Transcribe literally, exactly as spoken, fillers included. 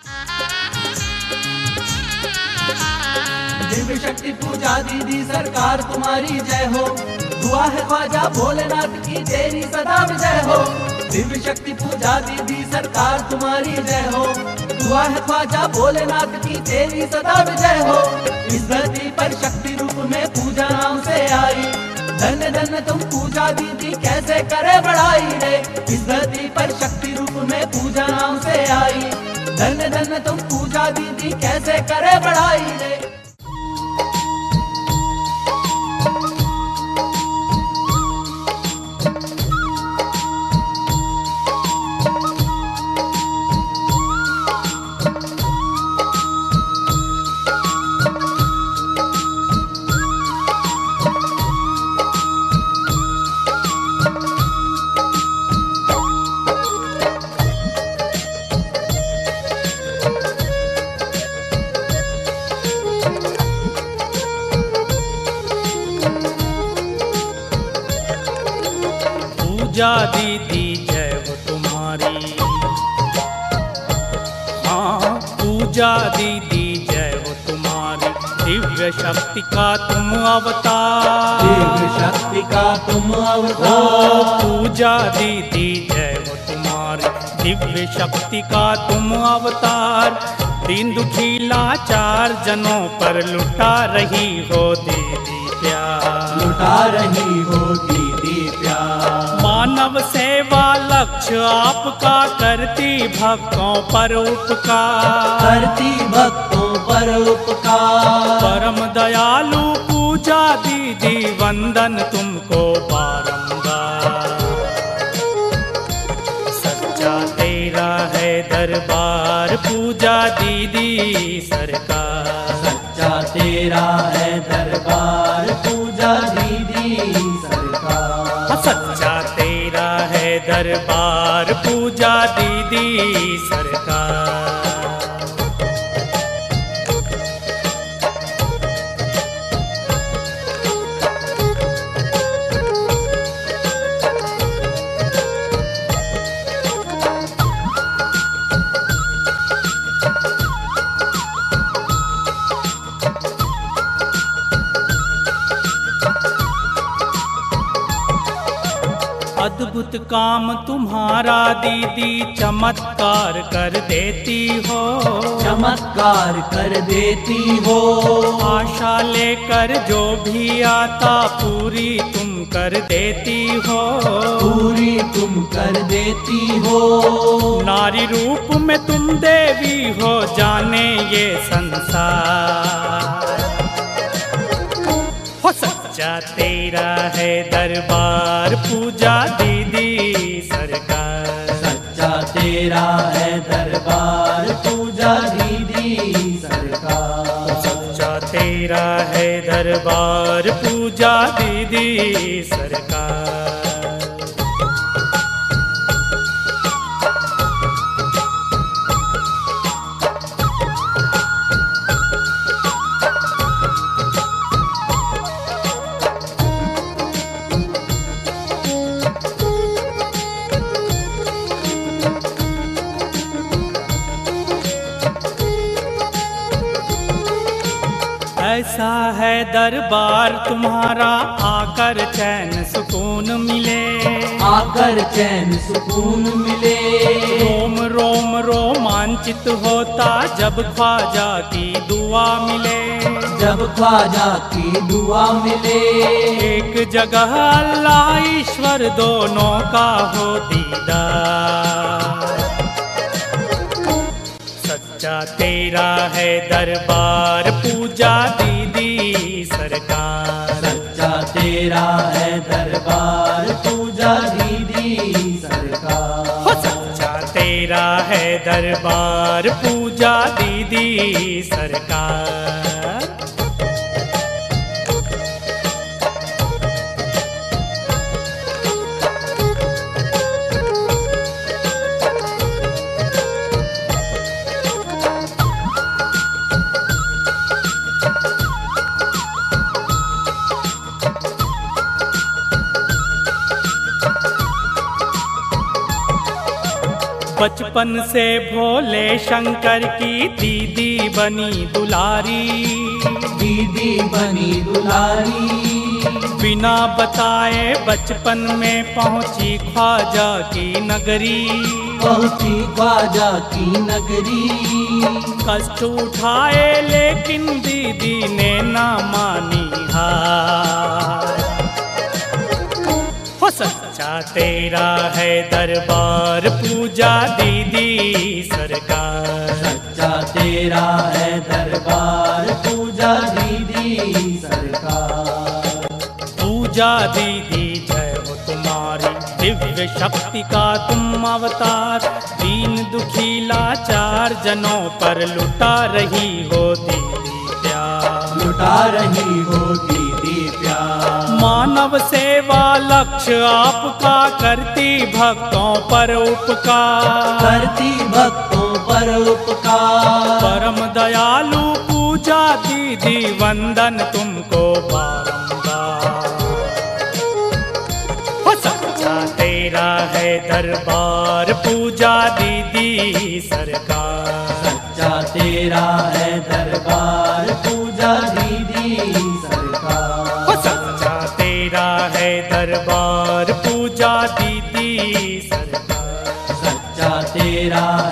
दिव्य शक्ति पूजा दीदी सरकार तुम्हारी जय हो। दुआ है ख्वाजा भोलेनाथ की तेरी सदा विजय हो। दिव्य शक्ति पूजा दीदी सरकार तुम्हारी जय हो। दुआ है ख्वाजा भोलेनाथ की तेरी सदा विजय हो। इस धरती पर शक्ति रूप में पूजा नाम से आई। धन्य धन्य तुम पूजा दीदी कैसे करे बढ़ाई रे। इस धरती पर शक्ति रूप में पूजा नाम से आई। धन्य धन्य तुम पूजा दीदी कैसे करे बढ़ाई रे। पूजा दीदी जय हो तुम्हारी, हाँ पूजा दीदी जय हो तुम्हारी। दिव्य शक्ति का तुम अवतार, दिव्य शक्ति का तुम अवतार। पूजा दीदी जय हो तुम्हारी। दिव्य शक्ति का तुम अवतार। दीन दुखी लाचार जनों पर लुटा रही हो दीदी प्यार, लुटा रही हो दीदी प्यार। मानव सेवा लक्ष्य आपका, करती भक्तों पर उपकार, करती भक्तों पर उपकार। परम दयालु पूजा दीदी वंदन तुमको बारंबार। सच्चा तेरा है दरबार पूजा दीदी सरकार। सच्चा तेरा है दरबार पूजा दीदी सरकार। सच्चा तेरा है दरबार पूजा दीदी सरकार। अद्भुत काम तुम्हारा दीदी चमत्कार कर देती हो, चमत्कार कर देती हो। आशा लेकर जो भी आता पूरी तुम कर देती हो, पूरी तुम कर देती हो। नारी रूप में तुम देवी हो जाने ये संसार। हो सच्चा तेरा है दरबार पूजा दीदी सरकार। सच्चा तेरा है दरबार पूजा दीदी सरकार। सच्चा तेरा है दरबार पूजा दीदी सरकार। ऐसा है दरबार तुम्हारा आकर चैन सुकून मिले, आकर चैन सुकून मिले। रोम रोम रोमांचित होता जब ख्वाजा की दुआ मिले, जब ख्वाजा की दुआ मिले। एक जगह अल्लाह ईश्वर दोनों का हो दीदार। सच्चा तेरा है दरबार पूजा दीदी सरकार। सच्चा तेरा है दरबार पूजा दीदी सरकार। हो सच्चा तेरा है दरबार पूजा दीदी सरकार। बचपन से भोले शंकर की दीदी बनी दुलारी, दीदी बनी दुलारी। बिना बताए बचपन में पहुंची ख्वाजा की नगरी, पहुंची ख्वाजा की नगरी। कष्ट उठाए लेकिन दीदी ने ना मानी हार। हो सच्चा तेरा है दरबार, पूजा दीदी सरकार। सच्चा तेरा है दरबार, पूजा दीदी सरकार। पूजा दीदी जय हो तुम्हारी, दिव्य शक्ति का तुम अवतार। दीन दुखी लाचार जनों पर लुटा रही हो दीदी प्यार, लुटा रही हो दीदी प्यार। मानव सेवा लक्ष्य आपका, करती भक्तों पर उपकार, करती भक्तों पर उपकार। परम दयालु पूजा दीदी वंदन तुमको बारंबार। हो सच्चा तेरा है दरबार, पूजा दीदी सरकार। सच्चा तेरा है दरबार, पूजा दीदी सरकार। हो सच्चा तेरा है दरबार, पूजा दीदी सरकार। सच्चा तेरा